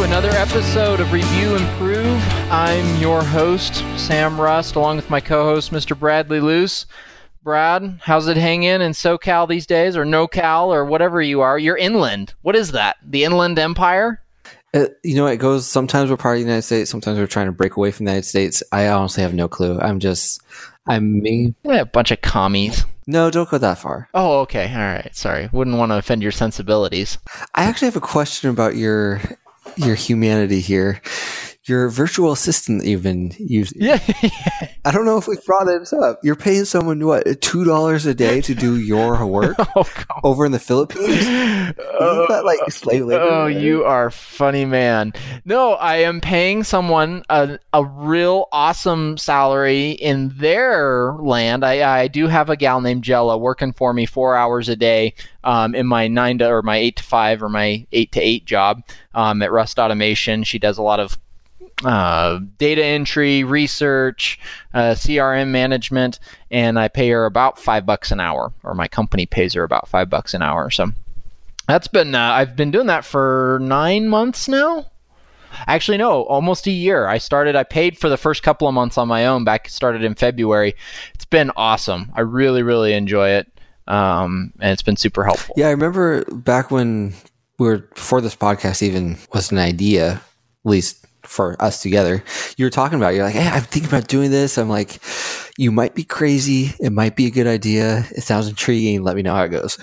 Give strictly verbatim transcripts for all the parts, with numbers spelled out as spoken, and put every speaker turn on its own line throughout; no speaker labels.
Another episode of Review Improve. I'm your host, Sam Rust, along with my co-host, Mister Bradley Luce. Brad, how's it hanging in SoCal these days, or NoCal, or whatever you are? You're inland. What is that? The Inland Empire?
Uh, you know, it goes, sometimes we're part of the United States, sometimes we're trying to break away from the United States. I honestly have no clue. I'm just, I'm me.
Yeah, a bunch of commies.
No, don't go that far.
Oh, okay. All right. Sorry. Wouldn't want to offend your sensibilities.
I actually have a question about your your humanity here. Your virtual assistant that you've been using.
Yeah.
I don't know if we've brought it up. You're paying someone, what, two dollars a day to do your work
oh, God.
over in the Philippines? Isn't that like slave labor?
Oh, you are a funny man. No, I am paying someone a, a real awesome salary in their land. I, I do have a gal named Jella working for me four hours a day um, in my nine to or my eight to five or my eight to eight job um, at Rust Automation. She does a lot of uh, data entry, research, uh, C R M management, and I pay her about five bucks an hour, or my company pays her about five bucks an hour. So that's been, uh, I've been doing that for nine months now. Actually, no, almost a year. I started, I paid for the first couple of months on my own back, started in February. It's been awesome. I really, really enjoy it. Um, and it's been super helpful.
Yeah, I remember back when we were, before this podcast even was an idea, at least for us together, you were talking about, you're like, hey, I'm thinking about doing this. I'm like, you might be crazy. It might be a good idea. It sounds intriguing. Let me know how it goes.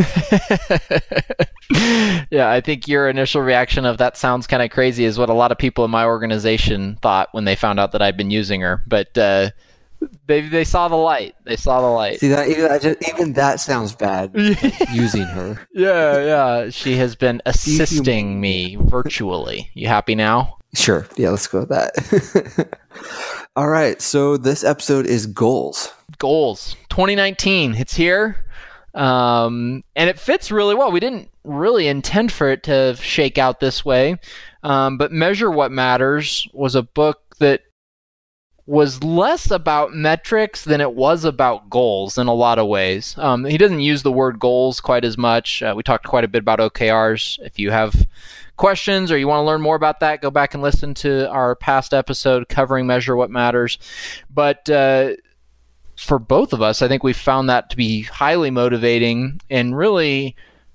Yeah, I think your initial reaction of that sounds kind of crazy is what a lot of people in my organization thought when they found out that I'd been using her. But uh, they they saw the light. They saw the light.
See, that, even, that just, even that sounds bad, like using her.
Yeah, yeah. She has been assisting me virtually. You happy now?
Sure. Yeah, let's go with that. All right. So this episode is goals.
Goals. twenty nineteen. It's here. Um, and it fits really well. We didn't really intend for it to shake out this way. Um, but Measure What Matters was a book that was less about metrics than it was about goals in a lot of ways. Um, he doesn't use the word goals quite as much. Uh, we talked quite a bit about O K Rs. If you have questions or you want to learn more about that, go back and listen to our past episode covering Measure What Matters. But uh, for both of us, I think we found that to be highly motivating and really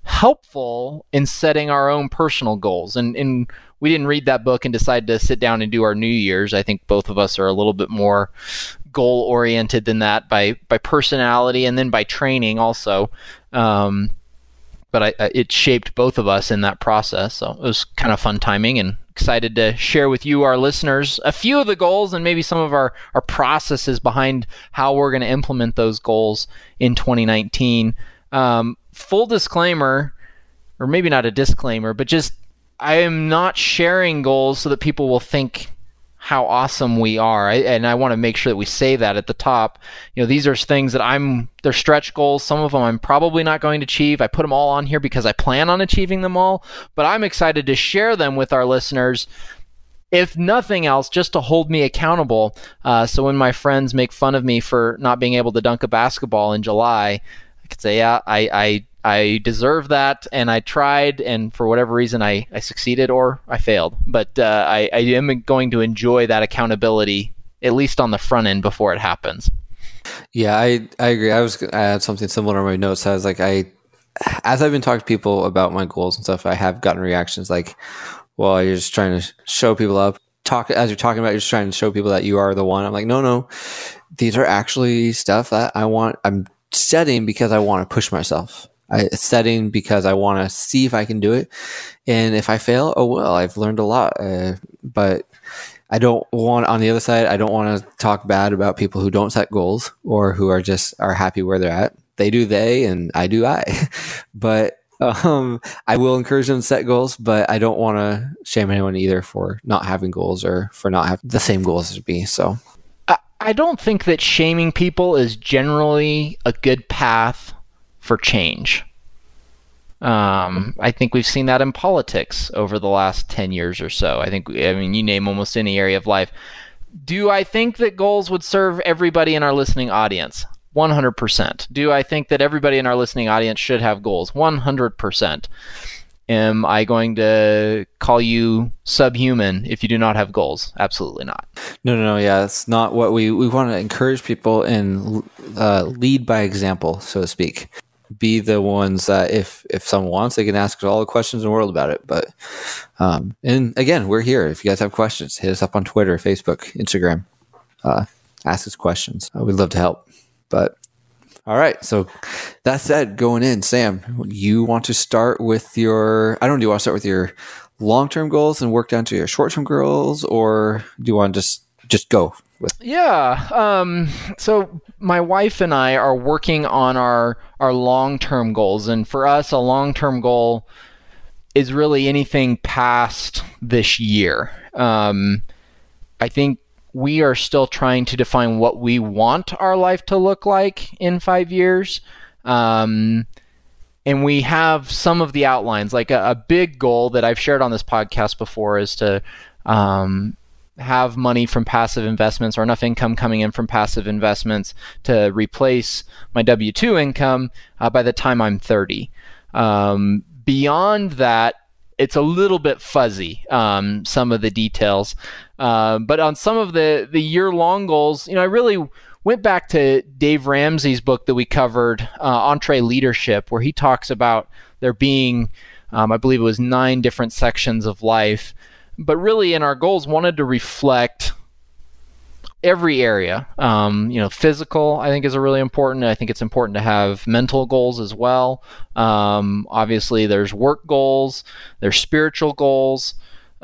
helpful in setting our own personal goals. And, and we didn't read that book and decide to sit down and do our New Year's. I think both of us are a little bit more goal-oriented than that by, by personality and then by training also. Um, but I, it shaped both of us in that process. So it was kind of fun timing, and excited to share with you, our listeners, a few of the goals and maybe some of our, our processes behind how we're going to implement those goals in twenty nineteen. Um, full disclaimer, or maybe not a disclaimer, but just I am not sharing goals so that people will think how awesome we are. I, and I want to make sure that we say that at the top. You know, these are things that I'm, they're stretch goals. Some of them I'm probably not going to achieve. I put them all on here because I plan on achieving them all, but I'm excited to share them with our listeners, if nothing else, just to hold me accountable. Uh, so when my friends make fun of me for not being able to dunk a basketball in July, I could say, yeah, I, I, I deserve that, and I tried, and for whatever reason, I, I succeeded or I failed. But uh, I, I am going to enjoy that accountability, at least on the front end, before it happens.
Yeah, I, I agree. I was I had something similar in my notes. I was like, I, as I've been talking to people about my goals and stuff, I have gotten reactions like, well, you're just trying to show people up. Talk as you're talking about, you're just trying to show people that you are the one. I'm like, no, no, these are actually stuff that I want. I'm setting because I want to push myself. I setting because I want to see if I can do it. And if I fail, oh, well, I've learned a lot. Uh, but I don't want, on the other side, I don't want to talk bad about people who don't set goals or who are just are happy where they're at. They do they, and I do I. But um, I will encourage them to set goals, but I don't want to shame anyone either for not having goals or for not having the same goals as me. So
I, I don't think that shaming people is generally a good path for change. Um, I think we've seen that in politics over the last ten years or so. I think, I mean, you name almost any area of life. Do I think that goals would serve everybody in our listening audience? one hundred percent. Do I think that everybody in our listening audience should have goals? one hundred percent. Am I going to call you subhuman if you do not have goals? Absolutely not.
No, no, no. Yeah, that's not what we, we want to encourage people and uh, lead by example, so to speak. Be the ones that if, if someone wants, they can ask us all the questions in the world about it. But, um, and again, we're here. If you guys have questions, hit us up on Twitter, Facebook, Instagram, uh, ask us questions. Uh, we'd love to help. But all right. So that said, going in, Sam, you want to start with your, I don't know, do you want to start with your long-term goals and work down to your short-term goals, or do you want to just, just go with?
Yeah. Um, so my wife and I are working on our, our long-term goals. And for us, a long-term goal is really anything past this year. Um, I think we are still trying to define what we want our life to look like in five years. Um, and we have some of the outlines, like a, a big goal that I've shared on this podcast before is to um, have money from passive investments or enough income coming in from passive investments to replace my W two income uh, by the time I'm thirty. Um, beyond that, it's a little bit fuzzy, um, some of the details. Uh, but on some of the, the year-long goals, you know, I really went back to Dave Ramsey's book that we covered, uh, EntreLeadership, where he talks about there being, um, I believe it was nine different sections of life. But really in our goals wanted to reflect every area. Um, you know, physical, I think, is a really important. I think it's important to have mental goals as well. Um, obviously, there's work goals, there's spiritual goals,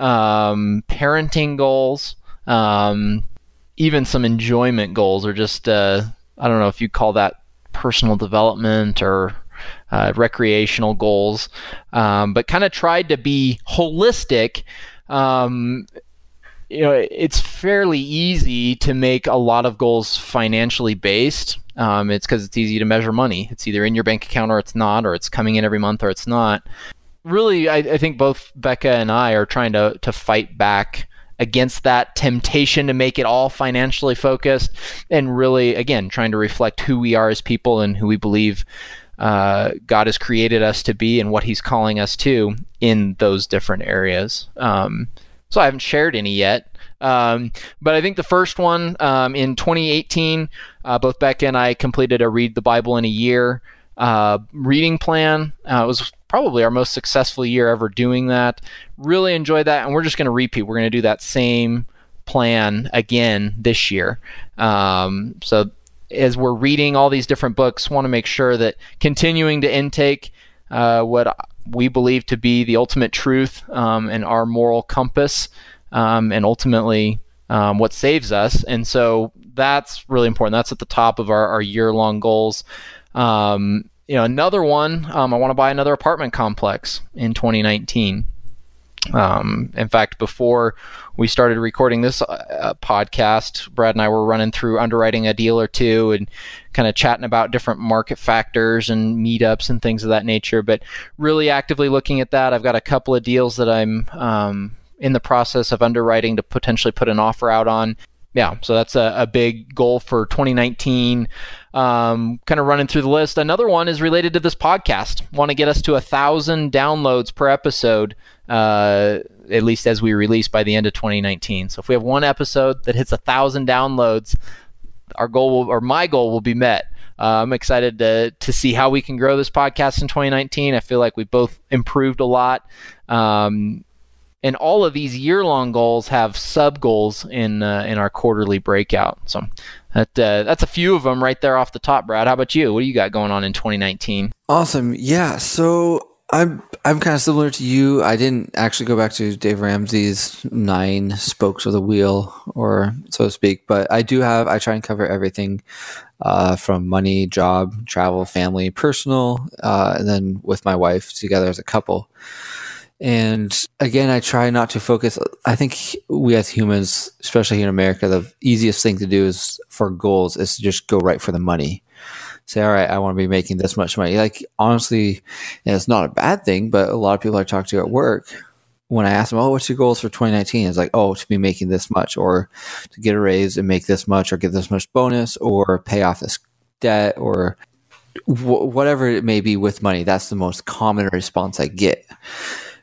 um, parenting goals, um, even some enjoyment goals, or just, uh, I don't know if you call that personal development or uh, recreational goals, um, but kind of tried to be holistic. Um, you know, it's fairly easy to make a lot of goals financially based. Um, it's because it's easy to measure money. It's either in your bank account or it's not, or it's coming in every month or it's not. Really, I, I think both Becca and I are trying to to fight back against that temptation to make it all financially focused, and really, again, trying to reflect who we are as people and who we believe uh, God has created us to be and what He's calling us to in those different areas. Um, So I haven't shared any yet. Um, but I think the first one um, in twenty eighteen, uh, both Becca and I completed a Read the Bible in a Year uh, reading plan. Uh, it was probably our most successful year ever doing that. Really enjoyed that. And we're just going to repeat. We're going to do that same plan again this year. Um, so as we're reading all these different books, want to make sure that continuing to intake uh, what we believe to be the ultimate truth um, and our moral compass, um, and ultimately um, what saves us. And so that's really important. That's at the top of our, our year-long goals. Um, you know, another one, um, I want to buy another apartment complex in twenty nineteen. Um, in fact, before we started recording this uh, podcast, Brad and I were running through underwriting a deal or two and kind of chatting about different market factors and meetups and things of that nature, but really actively looking at that. I've got a couple of deals that I'm um, in the process of underwriting to potentially put an offer out on. Yeah, so that's a, a big goal for twenty nineteen. Um, kind of running through the list. Another one is related to this podcast. Want to get us to a thousand downloads per episode, uh, at least as we release by the end of twenty nineteen. So if we have one episode that hits a thousand downloads, our goal will, or my goal will be met. Uh, I'm excited to to see how we can grow this podcast in twenty nineteen. I feel like we both improved a lot. Um, And all of these year-long goals have sub-goals in uh, in our quarterly breakout. So that uh, that's a few of them right there off the top, Brad. How about you? What do you got going on in twenty nineteen?
Awesome. Yeah. So I'm I'm kind of similar to you. I didn't actually go back to Dave Ramsey's nine spokes of the wheel, or so to speak, but I do have. I try and cover everything uh, from money, job, travel, family, personal, uh, and then with my wife together as a couple. And again, I try not to focus. I think we as humans, especially here in America, the easiest thing to do is for goals is to just go right for the money. Say, all right, I want to be making this much money. Like, honestly, and it's not a bad thing, but a lot of people I talk to at work, when I ask them, oh, what's your goals for twenty nineteen? It's like, oh, to be making this much, or to get a raise and make this much, or get this much bonus, or pay off this debt, or w- whatever it may be with money. That's the most common response I get.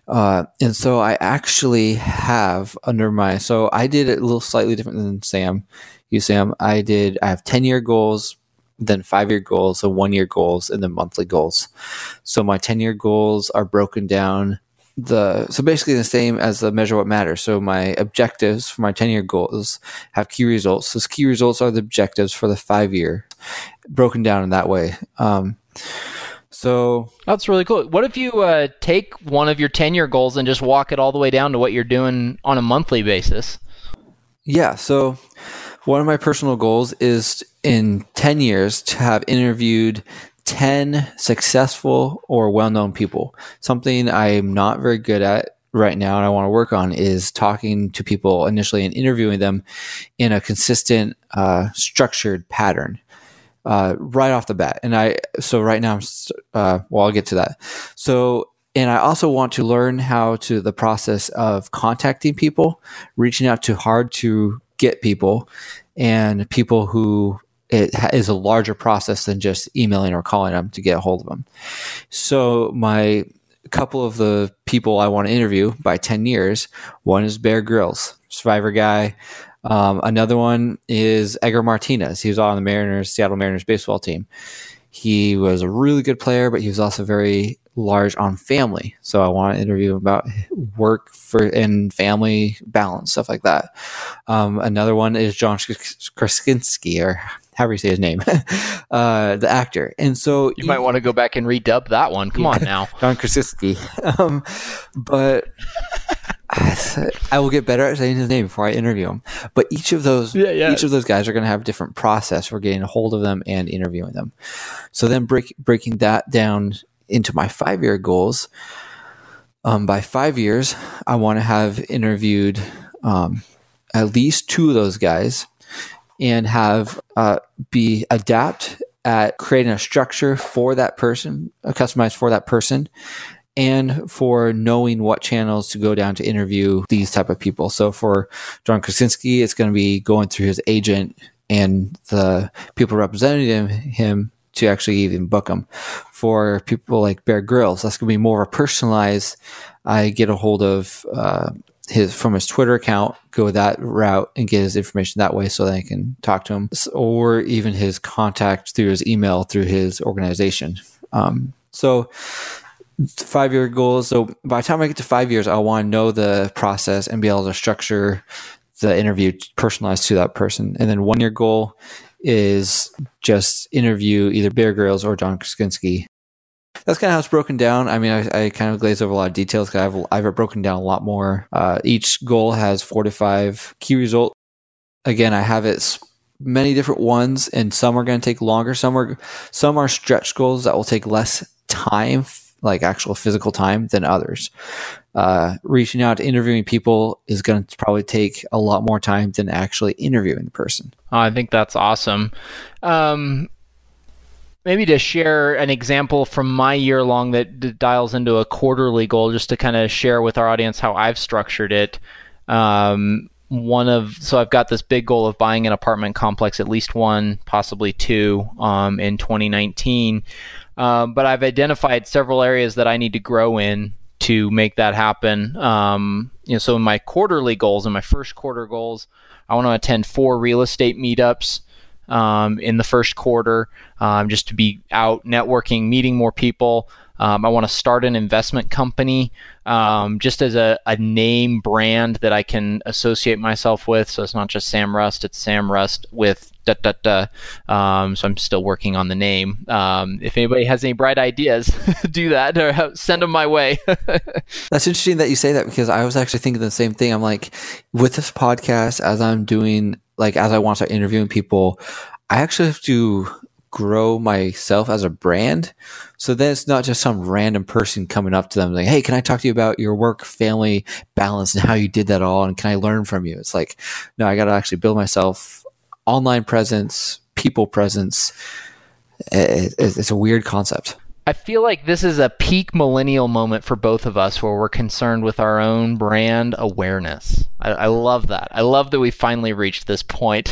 Uh, and so I actually have under my, so I did it a little slightly different than Sam. You, Sam, I did, I have ten year goals, then five year goals, so one year goals, and then monthly goals. So my ten year goals are broken down the, so basically the same as the measure what matters. So my objectives for my ten year goals have key results. Those key results are the objectives for the five year, broken down in that way. Um, So
that's really cool. What if you uh, take one of your ten-year goals and just walk it all the way down to what you're doing on a monthly basis?
Yeah. So one of my personal goals is in ten years to have interviewed ten successful or well-known people. Something I'm not very good at right now and I want to work on is talking to people initially and interviewing them in a consistent, uh, structured pattern. Uh, right off the bat. And I, so right now, I'm, uh, well, I'll get to that. So, and I also want to learn how to the process of contacting people, reaching out to hard to get people and people who it is a larger process than just emailing or calling them to get a hold of them. So my couple of the people I want to interview by ten years, one is Bear Grylls, Survivor guy. Um, another one is Edgar Martinez. He was on the Mariners, Seattle Mariners baseball team. He was a really good player, but he was also very large on family. So I want to interview him about work for and family balance, stuff like that. Um, another one is John Krasinski, or however you say his name, uh, the actor. And so
you might want to go back and redub that one. Come yeah, on now,
John Krasinski. Um, but I will get better at saying his name before I interview him. But each of those, yeah, yeah. each of those guys are going to have a different process for getting a hold of them and interviewing them. So then break, breaking that down into my five-year goals. Um, by five years, I want to have interviewed um, at least two of those guys and have uh, be adapt at creating a structure for that person, uh, customized for that person, and for knowing what channels to go down to interview these type of people. So for John Krasinski, it's going to be going through his agent and the people representing him, him to actually even book him. For people like Bear Grylls, that's going to be more of a personalized. I get a hold of uh, his from his Twitter account, go that route and get his information that way so that I can talk to him, or even his contact through his email through his organization. Um, so five-year goals. So by the time I get to five years, I want to know the process and be able to structure the interview personalized to that person. And then one-year goal is just interview either Bear Grylls or John Krasinski. That's kind of how it's broken down. I mean, I, I kind of glaze over a lot of details because I've, I've broken down a lot more. Uh, each goal has four to five key results. Again, I have it many different ones, and some are going to take longer. Some are some are stretch goals that will take less time, like actual physical time, than others. Uh, reaching out to interviewing people is going to probably take a lot more time than actually interviewing the person.
Oh, I think that's awesome. Um, maybe to share an example from my year long that d- dials into a quarterly goal, just to kind of share with our audience how I've structured it. Um, one of so I've got this big goal of buying an apartment complex, at least one, possibly two, um, in twenty nineteen. Um, but I've identified several areas that I need to grow in to make that happen. Um, you know, so in my quarterly goals, in my first quarter goals, I want to attend four real estate meetups um, in the first quarter, um, just to be out networking, meeting more people. Um, I want to start an investment company um, just as a, a name brand that I can associate myself with. So it's not just Sam Rust, it's Sam Rust with da da da. Um, so I'm still working on the name. Um, if anybody has any bright ideas, do that or send them my way.
That's interesting that you say that, because I was actually thinking the same thing. I'm like, with this podcast, as I'm doing, like as I want to start interviewing people, I actually have to grow myself as a brand. So then it's not just some random person coming up to them like, hey, can I talk to you about your work family balance and how you did that all? And can I learn from you? It's like, no, I got to actually build myself online presence, people presence. It's a weird concept.
I feel like this is a peak millennial moment for both of us, where we're concerned with our own brand awareness. I, I love that. I love that we finally reached this point.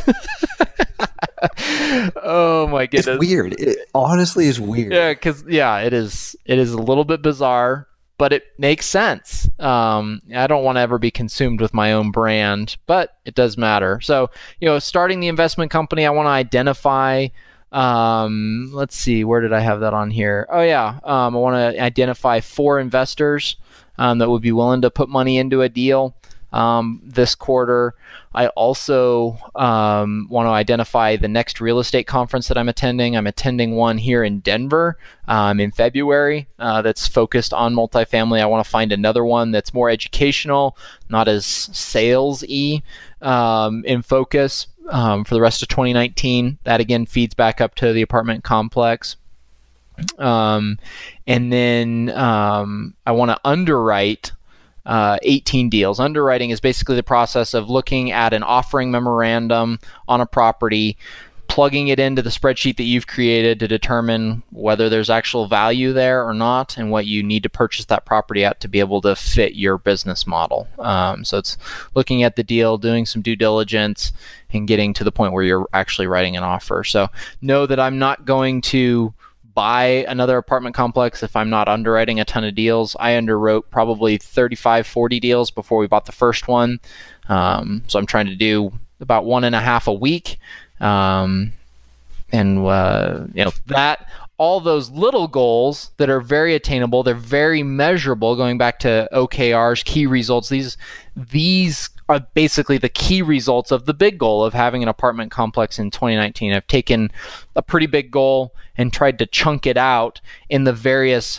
Oh my goodness.
It's weird. It honestly is weird.
Yeah, because yeah, it is. It is a little bit bizarre. but it makes sense. Um, I don't want to ever be consumed with my own brand, but it does matter. So, you know, starting the investment company, I want to identify, um, let's see, where did I have that on here? Oh yeah, um, I want to identify four investors um, that would be willing to put money into a deal um, this quarter. I also um, want to identify the next real estate conference that I'm attending. I'm attending one here in Denver um, in February uh, that's focused on multifamily. I want to find another one that's more educational, not as sales-y um, in focus um, for the rest of twenty nineteen. That again feeds back up to the apartment complex. Um, and then um, I want to underwrite Uh, eighteen deals. Underwriting is basically the process of looking at an offering memorandum on a property, plugging it into the spreadsheet that you've created to determine whether there's actual value there or not, and what you need to purchase that property at to be able to fit your business model. Um, so it's looking at the deal, doing some due diligence, and getting to the point where you're actually writing an offer. So know that I'm not going to buy another apartment complex if I'm not underwriting a ton of deals. I underwrote probably thirty-five, forty deals before we bought the first one. Um, so I'm trying to do about one and a half a week. Um, and, uh, you know, that, all those little goals that are very attainable, they're very measurable, going back to O K Rs, key results. These, these are basically the key results of the big goal of having an apartment complex in twenty nineteen. I've taken a pretty big goal and tried to chunk it out in the various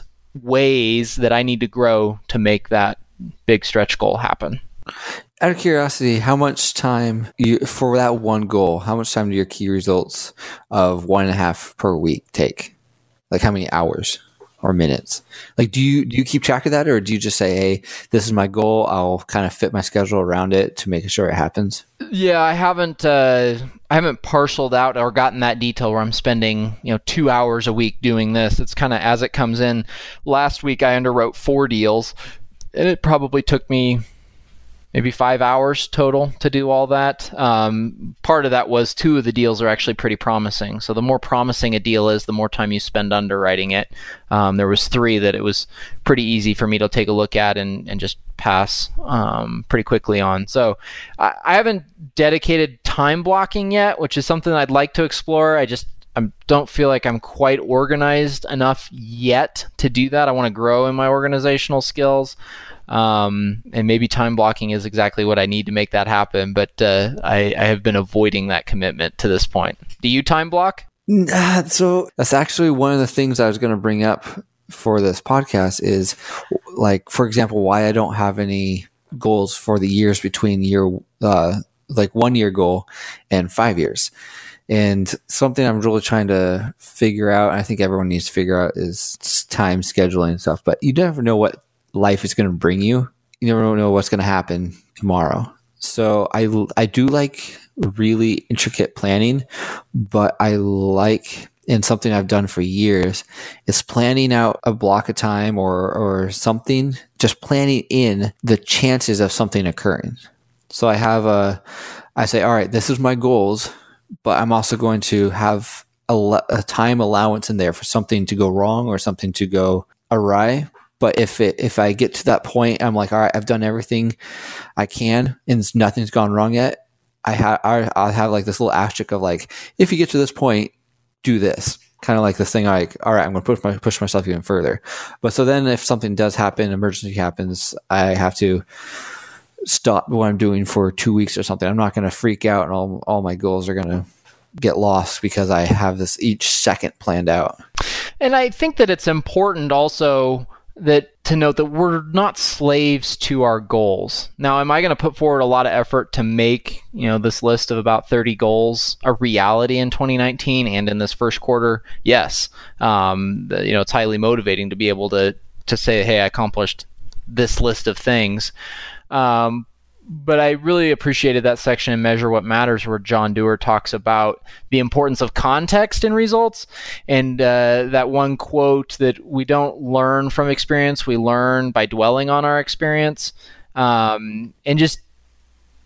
ways that I need to grow to make that big stretch goal happen.
Out of curiosity, how much time you, for that one goal, how much time do your key results of one and a half per week take? Like how many hours or minutes? Like, do you, do you keep track of that, or do you just say, hey, this is my goal, I'll kind of fit my schedule around it to make sure it happens?
Yeah, I haven't, uh, I haven't parceled out or gotten that detail where I'm spending, you know, two hours a week doing this. It's kind of as it comes in. Last week I underwrote four deals, and it probably took me maybe five hours total to do all that. Um, part of that was two of the deals are actually pretty promising. So the more promising a deal is, the more time you spend underwriting it. Um, there was three that it was pretty easy for me to take a look at and, and just pass um, pretty quickly on. So I, I haven't dedicated time blocking yet, which is something I'd like to explore. I just I don't feel like I'm quite organized enough yet to do that. I want to grow in my organizational skills. Um, and maybe time blocking is exactly what I need to make that happen. But uh, I, I have been avoiding that commitment to this point. Do you time block?
Nah, so that's actually one of the things I was going to bring up for this podcast is, like, for example, why I don't have any goals for the years between year, uh, like one year goal and five years. And something I'm really trying to figure out, and I think everyone needs to figure out, is time scheduling and stuff. But you never know what life is going to bring you. You never know what's going to happen tomorrow. So I, I do like really intricate planning, but I like, and something I've done for years, is planning out a block of time or, or something, just planning in the chances of something occurring. So I have a, I say, all right, this is my goals, but I'm also going to have a, a time allowance in there for something to go wrong or something to go awry. But if it, if I get to that point, I'm like, all right, I've done everything I can and nothing's gone wrong yet. I have, I'll have like this little asterisk of like, if you get to this point, do this. Kind of like this thing, like, all right, I'm going to push my, push myself even further. But so then if something does happen, emergency happens, I have to stop what I'm doing for two weeks or something. I'm not going to freak out and all, all my goals are going to get lost because I have this each second planned out.
And I think that it's important also that to note that we're not slaves to our goals. Now, am I going to put forward a lot of effort to make, you know, this list of about thirty goals a reality in twenty nineteen and in this first quarter? Yes. Um, you know, it's highly motivating to be able to to say, hey, I accomplished this list of things. Um, but I really appreciated that section in Measure What Matters, where John Doerr talks about the importance of context in results. And uh, that one quote that we don't learn from experience, we learn by dwelling on our experience. Um, and just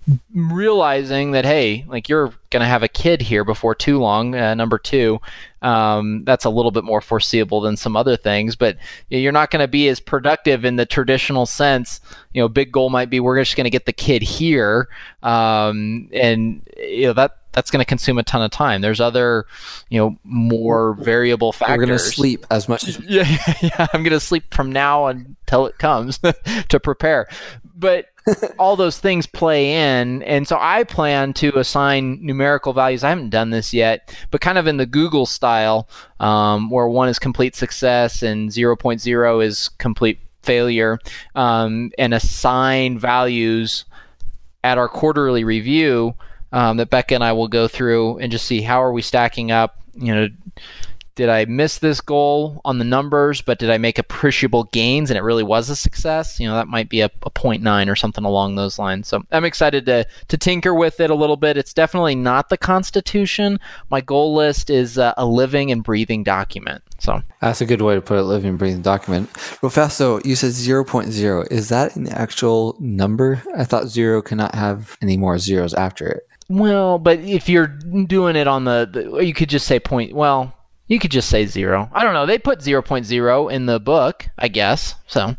realizing that, hey, like you're going to have a kid here before too long, uh, number two, um, that's a little bit more foreseeable than some other things, but you're not going to be as productive in the traditional sense. You know, big goal might be we're just going to get the kid here, um, and you know that that's going to consume a ton of time. There's other, you know, more variable factors.
We're going to sleep as much as
yeah, yeah, yeah. I'm going to sleep from now until it comes to prepare. But all those things play in. And so I plan to assign numerical values. I haven't done this yet, but kind of in the Google style, um, where one is complete success and zero point zero is complete failure, um, and assign values at our quarterly review um, that Becca and I will go through and just see how are we stacking up. You know, did I miss this goal on the numbers, but did I make appreciable gains and it really was a success? You know, that might be a, a zero point nine or something along those lines. So I'm excited to to tinker with it a little bit. It's definitely not the Constitution. My goal list is uh, a living and breathing document. So
that's a good way to put it, living and breathing document. Real fast, though, you said zero point zero. Is that an actual number? I thought zero cannot have any more zeros after it.
Well, but if you're doing it on the, the you could just say point, well, you could just say zero. I don't know. They put zero point zero in the book, I guess. So,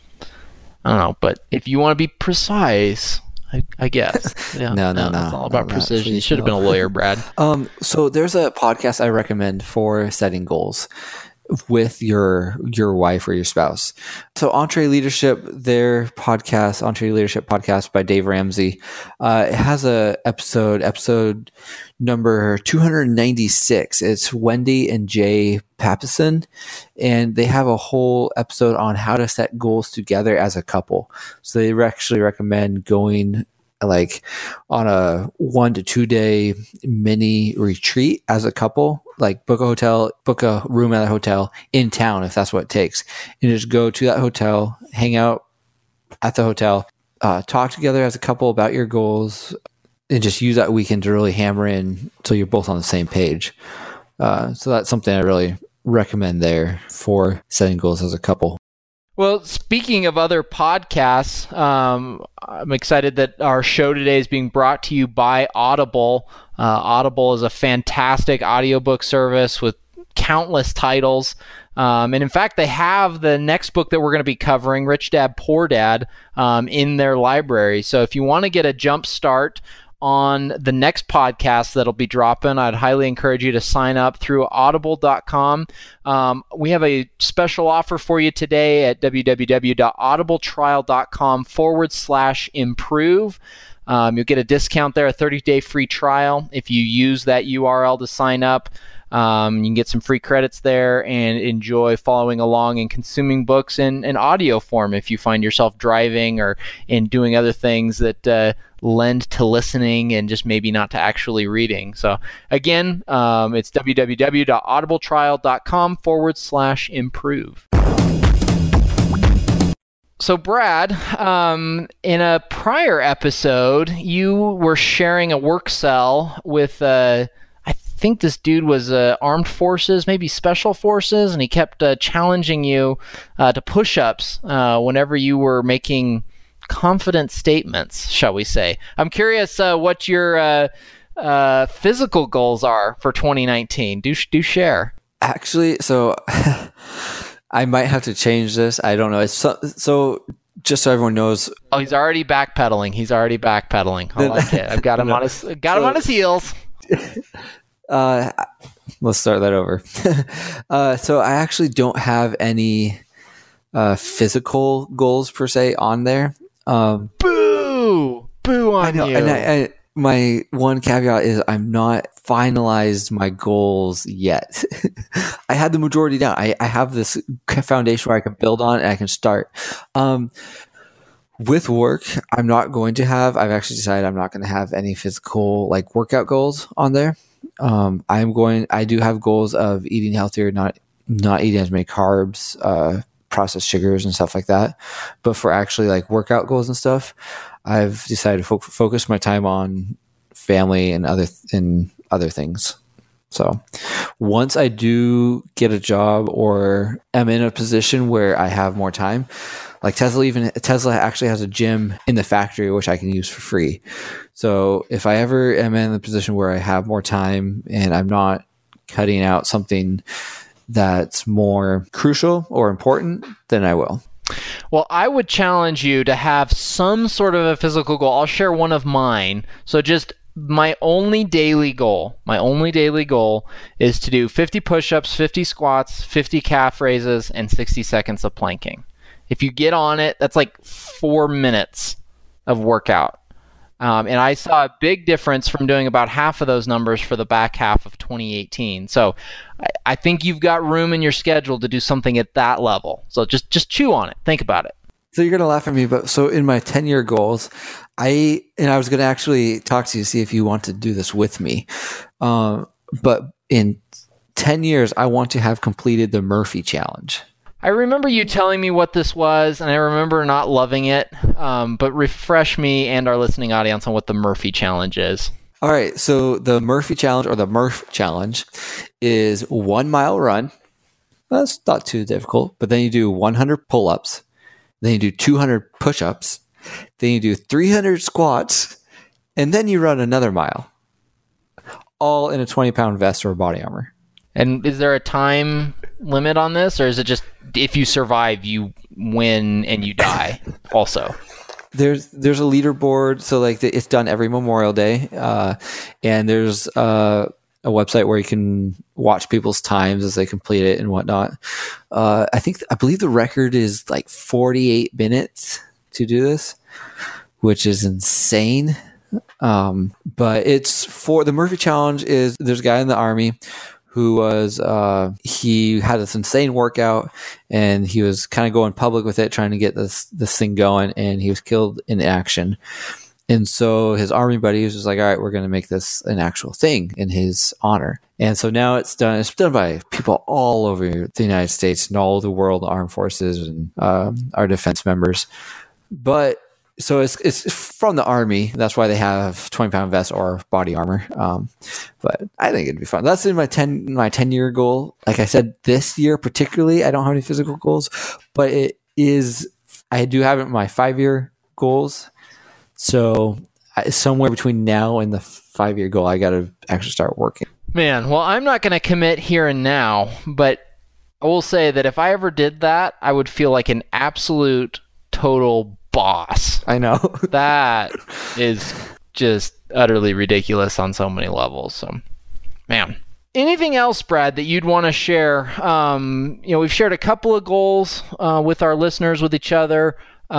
I don't know. But if you want to be precise, I, I guess. Yeah,
no, no, no.
no. It's all about
no,
precision.
No,
you should have
no.
been a lawyer, Brad.
um, so there's a podcast I recommend for setting goals with your your wife or your spouse. So Entree Leadership, their podcast, Entree Leadership Podcast by Dave Ramsey, uh, it has a episode, episode number two hundred ninety-six. It's Wendy and Jay Papasan, and they have a whole episode on how to set goals together as a couple. So they actually recommend going like on a one to two day mini retreat as a couple, like book a hotel, book a room at a hotel in town if that's what it takes, and just go to that hotel, hang out at the hotel, uh, talk together as a couple about your goals, and just use that weekend to really hammer in so you're both on the same page. Uh, so that's something I really recommend there for setting goals as a couple.
Well, speaking of other podcasts, um, I'm excited that our show today is being brought to you by Audible. Uh, Audible is a fantastic audiobook service with countless titles. Um, and in fact, they have the next book that we're going to be covering, Rich Dad, Poor Dad, um, in their library. So if you want to get a jump start on the next podcast that'll be dropping, I'd highly encourage you to sign up through audible dot com. Um, we have a special offer for you today at www.audibletrial.com forward slash improve. Um, you'll get a discount there, a thirty day free trial if you use that U R L to sign up. Um, you can get some free credits there and enjoy following along and consuming books in, in audio form if you find yourself driving or in doing other things that uh, lend to listening and just maybe not to actually reading. So again, um, it's www.audibletrial.com forward slash improve. So Brad, um, in a prior episode, you were sharing a work cell with uh, I think this dude was uh, armed forces, maybe special forces, and he kept uh, challenging you uh, to push-ups uh, whenever you were making confident statements, shall we say. I'm curious uh, what your uh, uh, physical goals are for twenty nineteen. Do, do share.
Actually, so I might have to change this. I don't know. It's so, so just so everyone knows.
Oh, he's already backpedaling. He's already backpedaling. I like it. I've got him no. on his got so, him on his heels.
Uh, let's start that over. uh, so I actually don't have any uh, physical goals per se on there. Um,
boo, boo on
I know,
you.
And I, I, my one caveat is I'm not finalized my goals yet. I had the majority down. I, I have this foundation where I can build on and I can start. Um, with work, I'm not going to have. I've actually decided I'm not going to have any physical like workout goals on there. Um, I'm going. I do have goals of eating healthier, not not eating as many carbs, uh, processed sugars, and stuff like that. But for actually like workout goals and stuff, I've decided to fo- focus my time on family and other th- and other things. So once I do get a job or am in a position where I have more time, Like Tesla, even Tesla actually has a gym in the factory, which I can use for free. So if I ever am in the position where I have more time and I'm not cutting out something that's more crucial or important, then I will.
Well, I would challenge you to have some sort of a physical goal. I'll share one of mine. So just my only daily goal, my only daily goal is to do fifty push-ups, fifty squats, fifty calf raises, and sixty seconds of planking. If you get on it, that's like four minutes of workout. Um, and I saw a big difference from doing about half of those numbers for the back half of twenty eighteen. So I, I think you've got room in your schedule to do something at that level. So just, just chew on it. Think about it.
So you're going to laugh at me, but so in my ten-year goals, I and I was going to actually talk to you to see if you want to do this with me. Um, but in ten years, I want to have completed the Murphy Challenge.
I remember you telling me what this was, and I remember not loving it, um, but refresh me and our listening audience on what the Murphy Challenge is.
All right, so the Murphy Challenge, or the Murph Challenge, is one mile run. That's not too difficult, but then you do one hundred pull-ups, then you do two hundred push-ups, then you do three hundred squats, and then you run another mile, all in a twenty-pound vest or body armor.
And is there a time limit on this, or is it just if you survive, you win and you die also?
There's there's a leaderboard, so like the, it's done every Memorial Day, uh, and there's uh, a website where you can watch people's times as they complete it and whatnot. Uh, I think I believe the record is like forty-eight minutes to do this, which is insane. Um, but it's for the Murphy Challenge is there's a guy in the Army who was, uh, he had this insane workout and he was kind of going public with it, trying to get this, this thing going, and he was killed in action. And so his Army buddy was just like, all right, we're going to make this an actual thing in his honor. And so now it's done, it's done by people all over the United States and all over the world, armed forces and, um, our defense members. But so it's it's from the Army. That's why they have twenty-pound vests or body armor. Um, but I think it'd be fun. That's in my ten my ten-year goal. Like I said, this year particularly, I don't have any physical goals, but it is. I do have it in my five-year goals. So I, somewhere between now and the five-year goal, I got to actually start working.
Man, well, I'm not going to commit here and now, but I will say that if I ever did that, I would feel like an absolute total boss.
I know.
That is just utterly ridiculous on so many levels. So, man. Anything else, Brad, that you'd want to share? Um, you know, we've shared a couple of goals uh, with our listeners, with each other.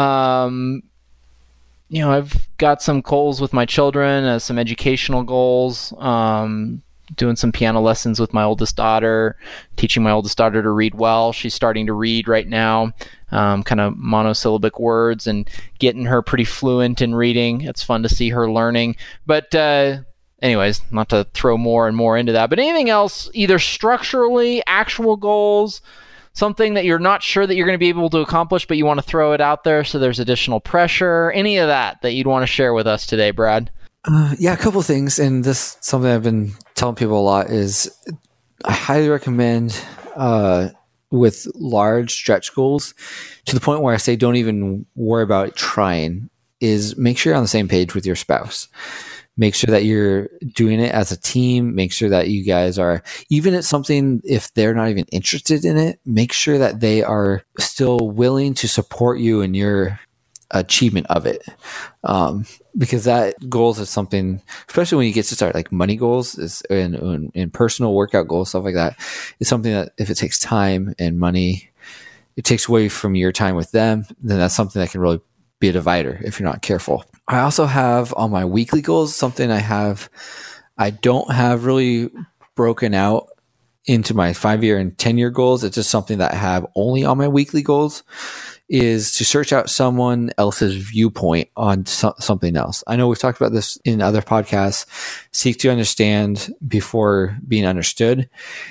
Um, you know, I've got some goals with my children, uh, some educational goals. Um, doing some piano lessons with my oldest daughter, teaching my oldest daughter to read well. She's starting to read right now, um, kind of monosyllabic words, and getting her pretty fluent in reading. It's fun to see her learning. But uh, anyways, not to throw more and more into that, but anything else, either structurally, actual goals, something that you're not sure that you're going to be able to accomplish, but you want to throw it out there so there's additional pressure, any of that that you'd want to share with us today, Brad?
Uh, yeah, a couple of things, and this something I've been telling people a lot is I highly recommend uh, with large stretch goals, to the point where I say don't even worry about trying, is make sure you're on the same page with your spouse. Make sure that you're doing it as a team. Make sure that you guys are, even at something, if they're not even interested in it, make sure that they are still willing to support you in your achievement of it. Um, because that goals is something, especially when you get to start like money goals is in, in, in personal workout goals, stuff like that, is something that if it takes time and money, it takes away from your time with them, then that's something that can really be a divider if you're not careful. I also have on my weekly goals, something I have, I don't have really broken out into my five year and ten year goals. It's just something that I have only on my weekly goals, is to search out someone else's viewpoint on so- something else. I know we've talked about this in other podcasts, seek to understand before being understood.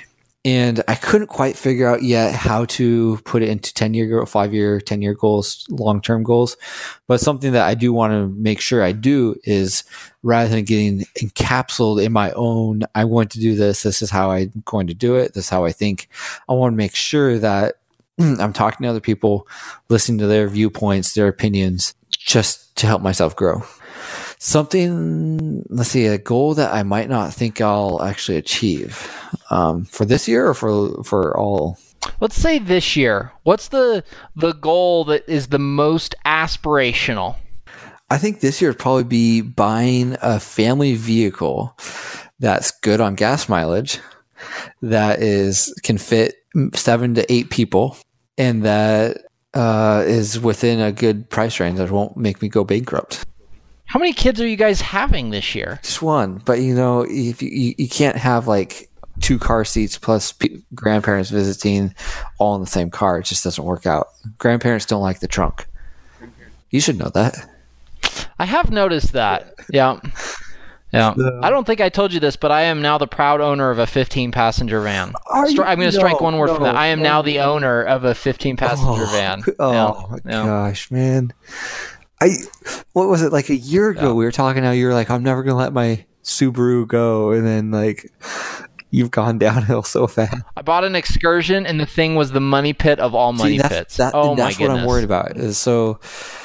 And I couldn't quite figure out yet how to put it into ten-year, five-year, ten-year goals, long-term goals. But something that I do want to make sure I do is, rather than getting encapsulated in my own, I want to do this, this is how I'm going to do it, this is how I think, I want to make sure that I'm talking to other people, listening to their viewpoints, their opinions, just to help myself grow. Something, let's see, a goal that I might not think I'll actually achieve um, for this year or for for all.
Let's say this year. What's the the goal that is the most aspirational?
I think this year would probably be buying a family vehicle that's good on gas mileage, that is can fit seven to eight people, and that uh, is within a good price range that won't make me go bankrupt.
How many kids are you guys having this year?
Just one, but you know, if you you, you can't have like two car seats plus p- grandparents visiting all in the same car, it just doesn't work out. Grandparents don't like the trunk. You should know that.
I have noticed that. Yeah. Yeah.
So,
I don't think I told you this, but I am now the proud owner of a fifteen passenger van.
Are
Stri-
you?
I'm going to
No,
strike one word
no,
from that. I am
no.
now the owner of a fifteen passenger
oh,
van.
Oh
Yeah.
my
Yeah.
gosh, man. I what was it like a year ago?
Yeah.
We were talking how you were like, I'm never gonna let my Subaru go, and then like you've gone downhill so fast.
I bought an Excursion, and the thing was the money pit of all money
See, that's,
pits.
That,
oh
and
my
that's what
goodness.
I'm worried about. Is so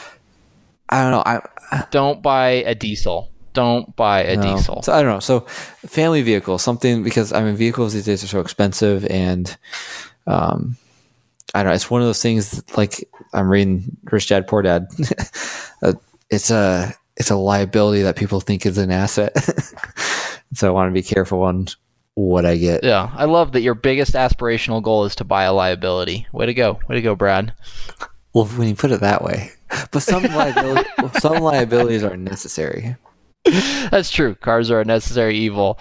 I don't know. I
Don't buy a diesel. Don't buy a
no.
diesel.
So I don't know. So family vehicle, something because I mean vehicles these days are so expensive, and um, I don't know. It's one of those things like I'm reading Rich Dad Poor Dad. uh, it's a it's a liability that people think is an asset. So I want to be careful on what I get.
Yeah, I love that your biggest aspirational goal is to buy a liability. Way to go. Way to go, Brad.
Well, when you put it that way. But some liability, some liabilities are necessary.
That's true. Cars are a necessary evil.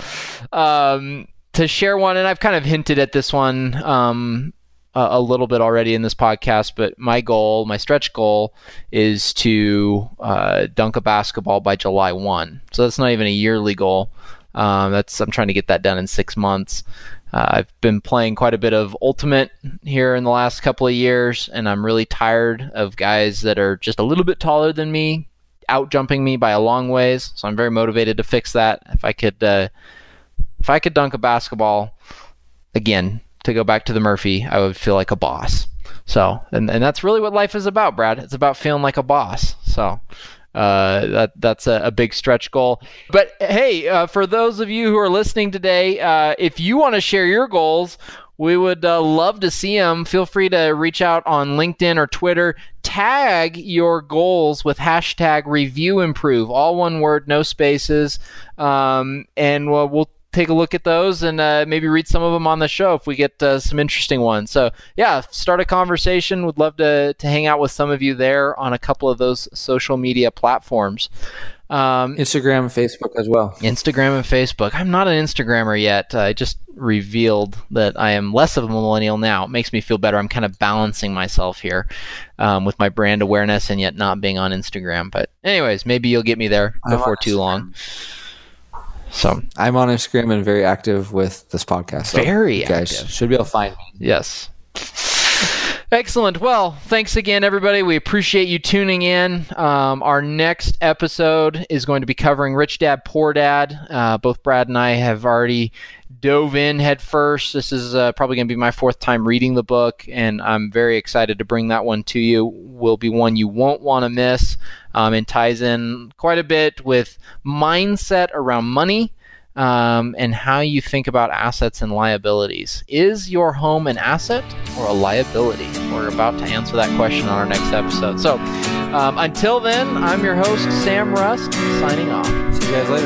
Um, to share one, and I've kind of hinted at this one um, a, a little bit already in this podcast, but my goal, my stretch goal, is to uh, dunk a basketball by July first. So that's not even a yearly goal. Um, that's I'm trying to get that done in six months. Uh, I've been playing quite a bit of Ultimate here in the last couple of years, and I'm really tired of guys that are just a little bit taller than me, out jumping me by a long ways. So I'm very motivated to fix that. If I could, uh, if I could dunk a basketball again, to go back to the Murphy, I would feel like a boss. So, and, and that's really what life is about, Brad. It's about feeling like a boss. So. Uh, that that's a, a big stretch goal. But hey, uh, for those of you who are listening today, uh, if you want to share your goals, we would uh, love to see them. Feel free to reach out on LinkedIn or Twitter. Tag your goals with hashtag review improve, all one word, no spaces, um, and we'll, we'll take a look at those and uh, maybe read some of them on the show if we get uh, some interesting ones. So yeah, start a conversation. Would love to to hang out with some of you there on a couple of those social media platforms. Um,
Instagram and Facebook as well.
Instagram and Facebook. I'm not an Instagrammer yet. I just revealed that I am less of a millennial now. It makes me feel better. I'm kind of balancing myself here um, with my brand awareness and yet not being on Instagram. But anyways, maybe you'll get me there before too long. So
I'm on Instagram and very active with this podcast. So
very
you guys
active.
should be able to find me.
Yes. Excellent. Well, thanks again, everybody. We appreciate you tuning in. Um, our next episode is going to be covering Rich Dad, Poor Dad. Uh, both Brad and I have already dove in head first. This is uh, probably going to be my fourth time reading the book, and I'm very excited to bring that one to you. Will be one you won't want to miss. Um, and ties in quite a bit with mindset around money. Um, and how you think about assets and liabilities. Is your home an asset or a liability? We're about to answer that question on our next episode. So um, until then, I'm your host, Sam Rust, signing off.
See you guys later.